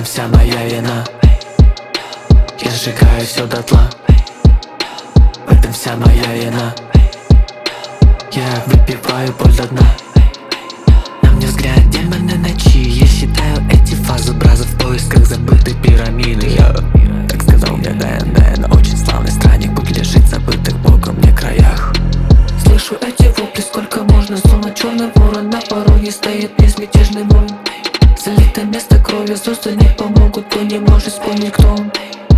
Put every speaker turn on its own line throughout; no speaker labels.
вся моя вина. Я сжигаю все дотла. В этом вся моя вина. Я выпиваю боль до дна. На мне взгляд демона ночи. Я считаю эти фазы бразов в поисках забытой пирамиды. Я, так сказал мне ДНД, очень славный странник, путь лежит в забытых богом мне краях. Слышу эти вопли, сколько можно, словно черный ворон на пороге стоит безмятежный воин. Залито место крови, звезды не помогут, кто не может вспомнить, кто он.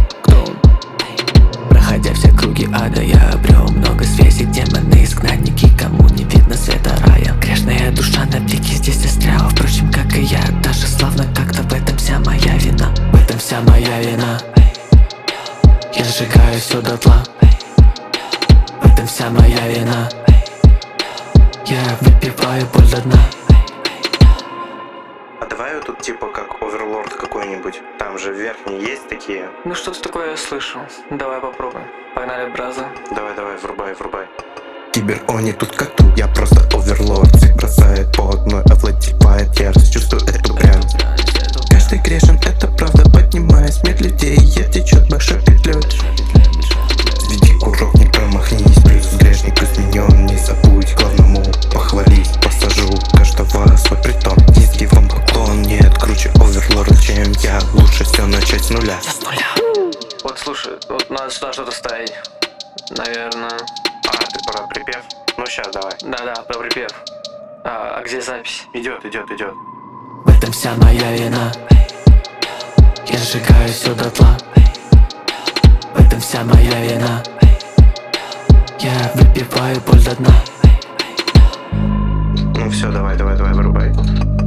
Проходя все круги ада, я обрел много связей. Демоны, изгнанники, кому не видно света рая. Грешная душа на пике здесь застряла, впрочем, как и я. Даже славно как-то, в этом вся моя вина. В этом вся моя вина. Я сжигаю все дотла. В этом вся моя вина. Я выпиваю боль до дна.
А давай вот тут типа как оверлорд какой-нибудь. Там же верхние есть такие.
Ну что-то такое я слышал. Давай попробуем. Погнали, браза.
Давай, врубай. Кибер, они тут как тут, я просто оверлорд. Всех бросает по одной, овладевает ярость. Чувствую эту пряность. Каждый грешен, это правда, поднимаясь. Мир людей, я течет большой петлей. Веди курок, не промахнись. Плюс грешник изменен, не забудь главному похвалить. Посажу каждого свой притон. Низкий вам поклон, нет круче оверлорд, чем я. Лучше все начать с нуля.
Я с нуля. Вот слушай, вот надо сюда что-то ставить. Наверное.
А, ты про припев? Ну сейчас давай.
Да, про припев. А где запись?
Идет.
В этом вся моя вина. Я сжигаю все дотла. В этом вся моя вина. Я выпиваю боль до дна.
Ну все, давай, вырубай.